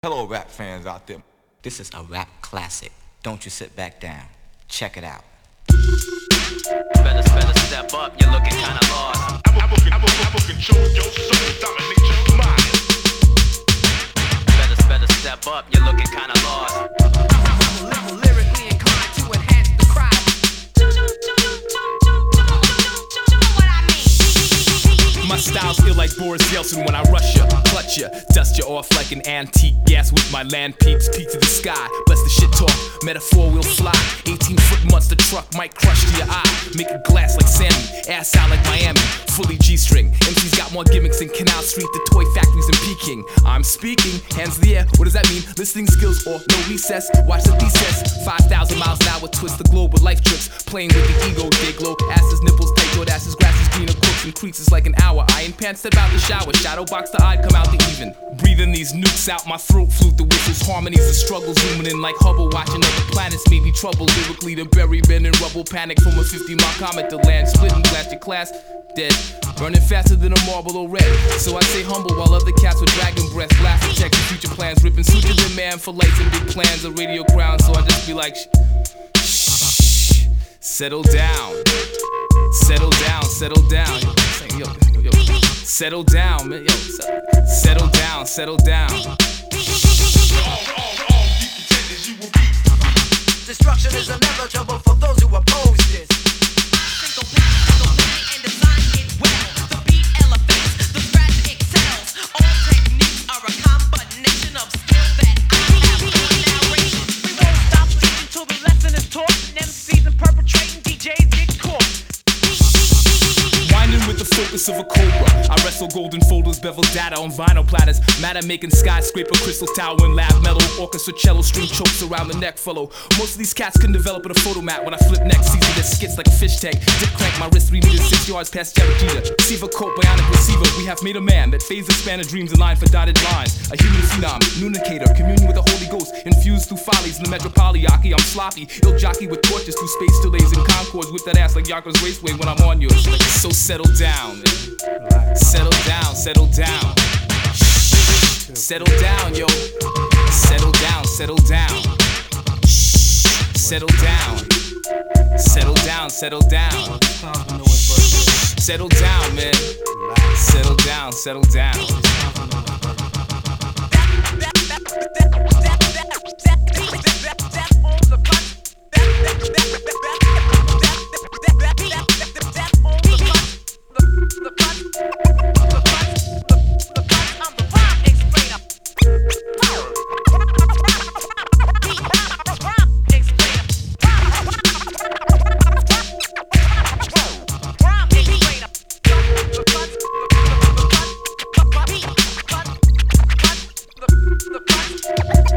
Hello, rap fans out there. This is a rap classic. Don't you sit back down. Check it out. Better step up, you're looking kinda lost. I will control your soul, dominate your mind. Better step up, you're looking kinda lost. Lyrically inclined to enhance the crowd. My style's ill like Boris Yeltsin when I rush ya, clutch ya, dust ya off like an antique gas with my land peaks, peak to the sky. Bless the shit talk, metaphor will fly. 18-foot monster truck might crush to your eye. Make it glass like Sammy, ass out like Miami. Fully G-string, MC's got more gimmicks than Canal Street, the toy factories in Peking. I'm speaking, hands in the air, what does that mean? Listening skills or no recess, watch the thesis. 5,000 miles an hour, twist the globe with life trips. Playing with the ego, dig low, asses, nipples, tight, short asses, grasses, greener, crooks and creases like an hour. Iron pants, step out the shower, shadow box the odd, come out the even. Breathing these nukes out my throat, flute the whistles, harmonies, the struggles, zooming in like Hubble, watching other planets, maybe trouble. Lyrically to bury men in rubble, panic from a 50-mile comet to land, splitting glass your class, dead. Running faster than a marble or red. So I stay humble while other cats with dragon breath laugh and check the future plans, ripping sutures in man for lights and big plans, a radio crown. So I just be like, shh, settle down, settle down, settle down. Yo, settle down, man. Yo, settle down, settle down. Destruction is inevitable for those who oppose this. Focus of a cobra. I wrestle golden folders, bevel data on vinyl platters. Matter making skyscraper, crystals towering, lab metal, orchestra, cello, string chokes around the neck fellow. Most of these cats couldn't develop in a photo mat. When I flip next, season their skits like a fish tank. Dip crank my wrist 3 meters, 6 yards past Jerry Jeter. Receiver coat, bionic receiver. We have made a man that fades the span of dreams in line for dotted lines. A human phenom, communicator, communion with the Holy Ghost, infused through follies in the metropoliarchy. I'm sloppy, ill jockey with torches through space delays and concords. Whip that ass like Yonkers Raceway when I'm on yours. So settle down. Settle down, settle down. Shh. Settle down, yo. Settle down, settle down. Shh. Settle down. Settle down, settle down. Settle down, man. Settle down, settle down. The